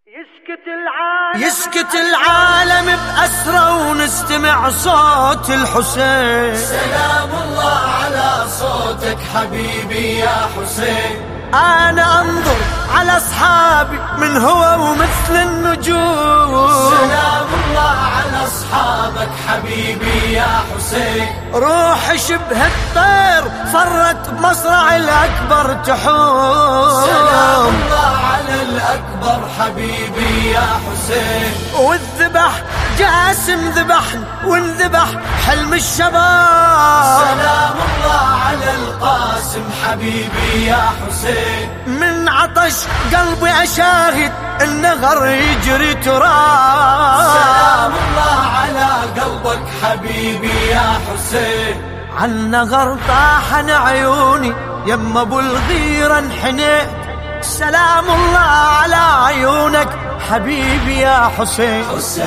يسكت العالم بأسره ونستمع صوت الحسين. سلام الله على صوتك حبيبي يا حسين. أنا أنظر على أصحابي من هو ومثل النجوم. سلام الله على أصحابك حبيبي يا حسين. روح شبه الطير فرت بمصرع الأكبر تحوم. سلام الله على الأكبر حبيبي يا حسين. والذبح جاسم ذبحن وانذبح حلم الشباب. سلام الله على القاسم حبيبي يا حسين. من عطش قلبي أشاهد النغر يجري تراب. سلام الله على قلبك حبيبي يا حسين. عالنغر طاحن عيوني يما ابو الغيرة انحنيت. سلام الله على عيونك حبيبي يا حسين.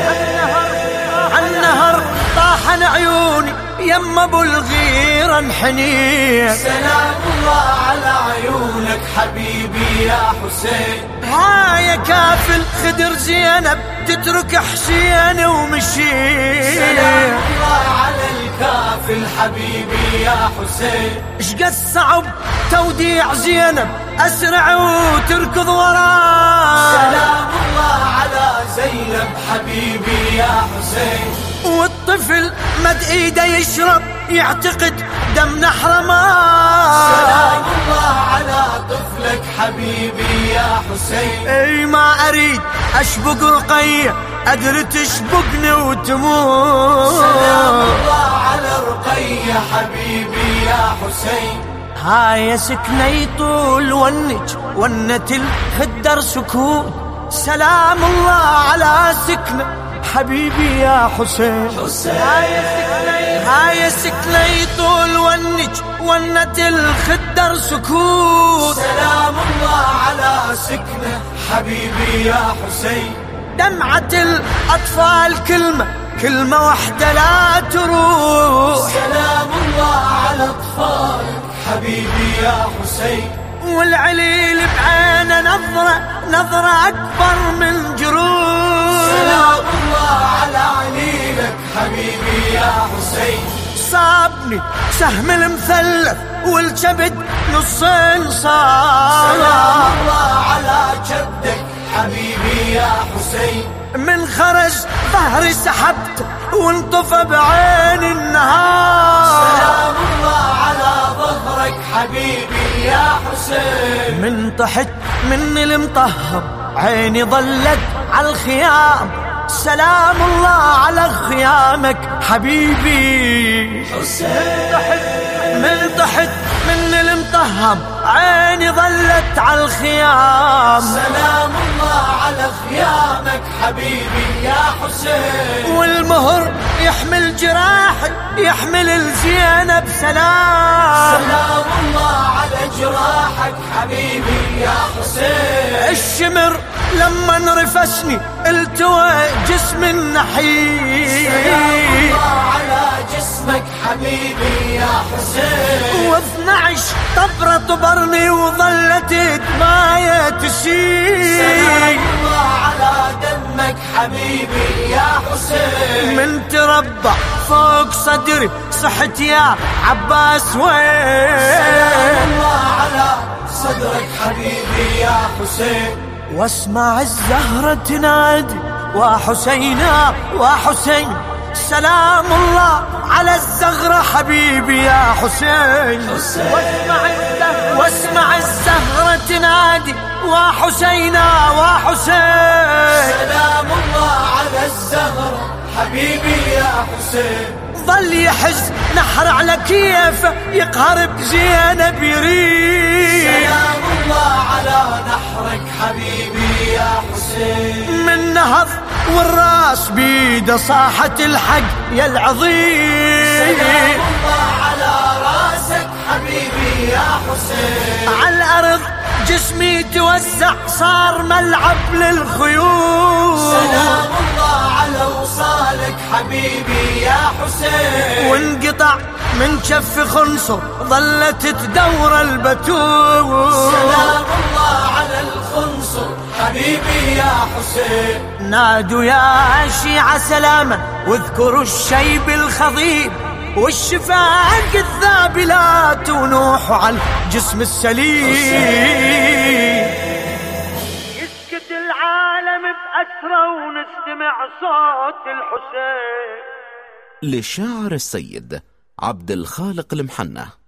عالنهر طاحن عيوني يما ابو الغيرة انحنيت. سلام الله على عيونك حبيبي يا حسين. هاي كافل خدر زينب تترك حسين ومشي. سلام الله على الكافل حبيبي يا حسين. اشقد صعب توديع زينب اسرع وتركض وراه. سلام الله على زينب حبيبي يا حسين. والطفل مد ايده يشرب يعتقد دم نحر ماء. سلام الله على طفلك حبيبي يا حسين. اي ما اريد اشبق رقية ادري تشبقني وتموت. سلام الله على رقية حبيبي يا حسين. هاي سكنة يطول ونج ونت الخدر سكوت. سلام الله على سكنة حبيبي يا حسين. هاي سكنة يطول ونج ونت الخدر سكوت. سلام الله على سكنة حبيبي يا حسين. دمعة الأطفال كلمة واحدة لا تروح. سلام الله على أطفالك حبيبي يا حسين. والعليل بعينه نظرة أكبر من جروح. سلام الله على عليلك حبيبي يا حسين. صابني سهم المثلث والكبد نصين صار. سلام الله على جدك حبيبي يا حسين. من خرج ظهري سحبته وانطفى بعين النهار. سلام الله على ظهرك حبيبي يا حسين. من طحت من المطهر عيني ظلت على الخيام. سلام الله على خيامك حبيبي حسين. من طحت من المطهر عيني ظلت على الخيام. سلام الله على خيامك حبيبي يا حسين. والمهر يحمل جراحي يحمل الزينب سلام. سلام الله على جراحك حبيبي يا حسين. الشمر لما انرفسني التوى جسم النحيل. سلام الله على جسمك حبيبي يا حسين. و12 طبرة طبرني وظلت دماية تسيل. سلام الله على دمك حبيبي يا حسين. من تربع فوق صدري صحت يا عباس وين. سلام الله على صدرك حبيبي يا حسين. واسمع الزهرة تنادي وحسينا وحسين. سلام الله على الزهرة حبيبي يا حسين. واسمع الزهرة تنادي وحسينا وحسين. سلام الله على الزهرة حبيبي يا حسين. ظل يحز نحر على كيفه يقهر بزينب يريد. سلام الله على نحرك حبيبي يا حسين. من نهض والراس بيده صاحة الحق يا العظيم. سلام الله على راسك حبيبي يا حسين. على الأرض جسمي توزع صار ملعب للخيول. سلام الله على وصالك حبيبي يا حسين. وانقطع من كف خنصر ظلت تدور البتول. سلام الله على الحق انصر حبيبي يا حسين. نادوا يا شيعة سلاما واذكروا الشيب الخضيب والشفاق الذابلات ونوحوا على الجسم السليم. يسكت العالم بأسره ونستمع صوت الحسين. للشاعر السيد عبد الخالق المحنة.